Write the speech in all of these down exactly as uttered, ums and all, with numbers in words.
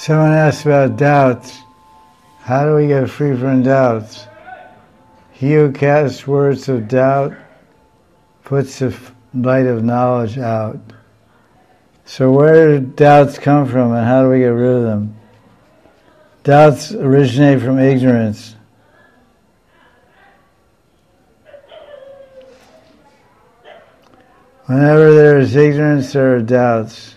Someone asked about doubts. How do we get free from doubts? He who casts words of doubt puts the light of knowledge out. So where do doubts come from, and how do we get rid of them? Doubts originate from ignorance. Whenever there is ignorance, there are doubts.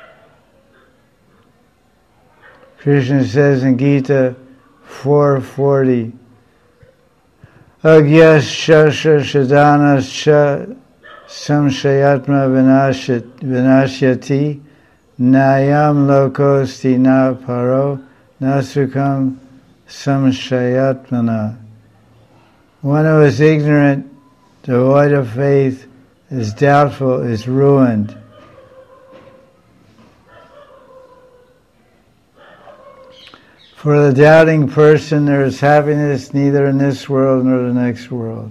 Krishna says in Gita four forty, Agyas shasha shadanas cha samshayatma vinashyati nayam lokosti na paro nasukam samshayatmana. One who is ignorant, devoid of faith, is doubtful, is ruined. For the doubting person, there is happiness neither in this world nor the next world.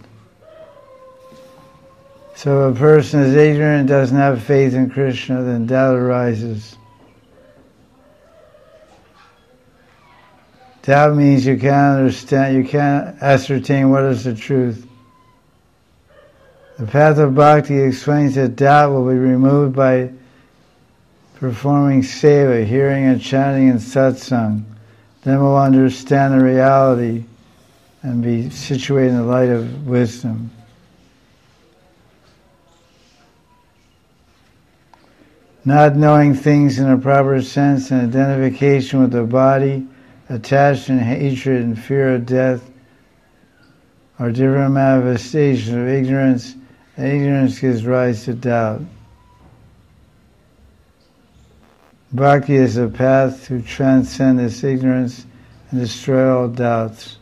So if a person is ignorant, doesn't have faith in Krishna, then doubt arises. Doubt means you can't understand, you can't ascertain what is the truth. The path of bhakti explains that doubt will be removed by performing seva, hearing and chanting in satsang. Then we'll understand the reality and be situated in the light of wisdom. Not knowing things in a proper sense and identification with the body, attachment, hatred, and fear of death are different manifestations of ignorance, and ignorance gives rise to doubt. Bhakti is a path to transcend this ignorance and destroy all doubts.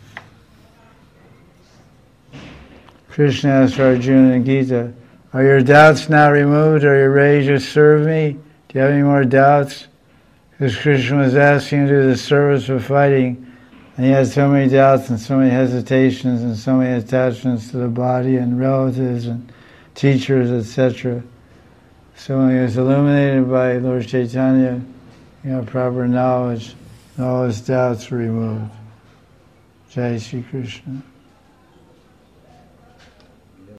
Krishna asked Arjuna in Gita, are your doubts now removed? Are you ready to serve me? Do you have any more doubts? Because Krishna was asking him to do the service of fighting, and he had so many doubts and so many hesitations and so many attachments to the body and relatives and teachers, et cetera. So when he was illuminated by Lord Chaitanya, he got proper knowledge, and all his doubts were removed. Jai Shri Krishna.